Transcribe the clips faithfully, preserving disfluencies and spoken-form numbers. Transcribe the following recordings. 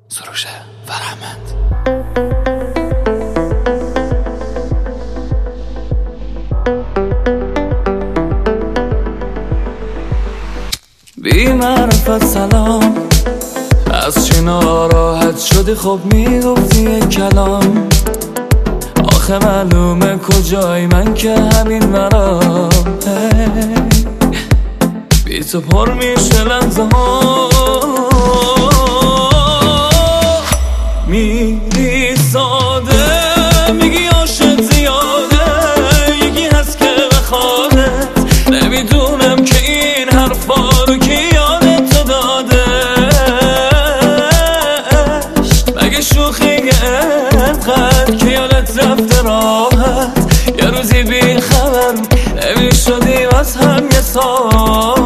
سروش فرهمند. بی معرفت سلام، از چی ناراحت شدی؟ خب میگفتی یک کلام. آخه معلومه کجای من که همین مرام. بی تو پر میشه لحظه ها، میری ساده میگی عاشق زیاده، یکی هست که بخوادت. نمیدونم که این حرفا رو که یادت تو دادش، مگه شوخی انقدر که یادت رفته راحت. یه روزی بی خبر نمی شدیم از هم یه ساعت.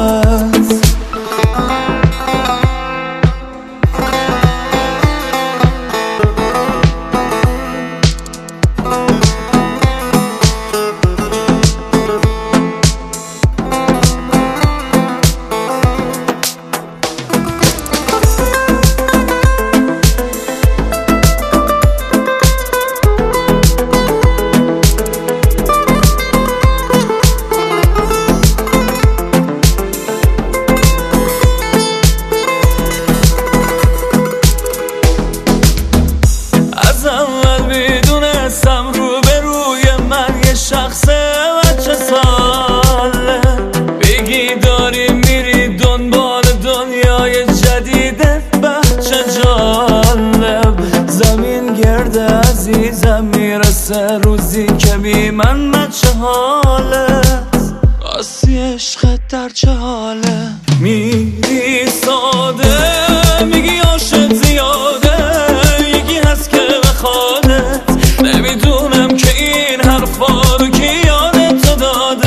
شخص بچه ساله بگی داری میری دنبال دنیای جدیدت، بچه جالب. زمین گرده عزیزم میرسه روزی که بی من بچه حالت. راستی عشقت در چه حاله؟ میری ساده میگی عاشق زیاده، یکی هست که بخوادت. نمیدونم که این حرفا رو که یادت تو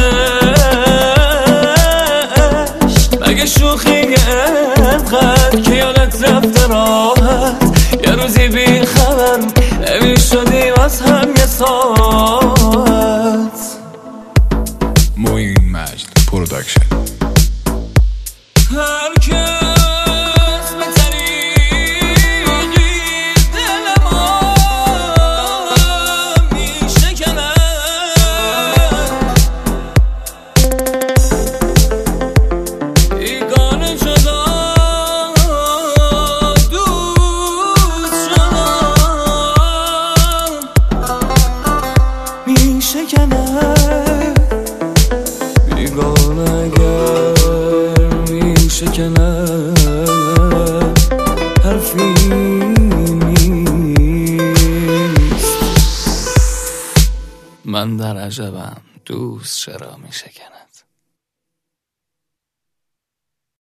دادش، مگه شوخی انقدر که یادت رفته راحت. یه روزی بی خبر نمی شدیم از هم یه ساعت. موین مجد پروداکشن. هر کس به طریقی دلما میشکنه، بیگانه جدا دوست شدم میشکنه. بیگانه اگر میشکنه حرفی نیست. من در عجبم دوست چرا میشکنه.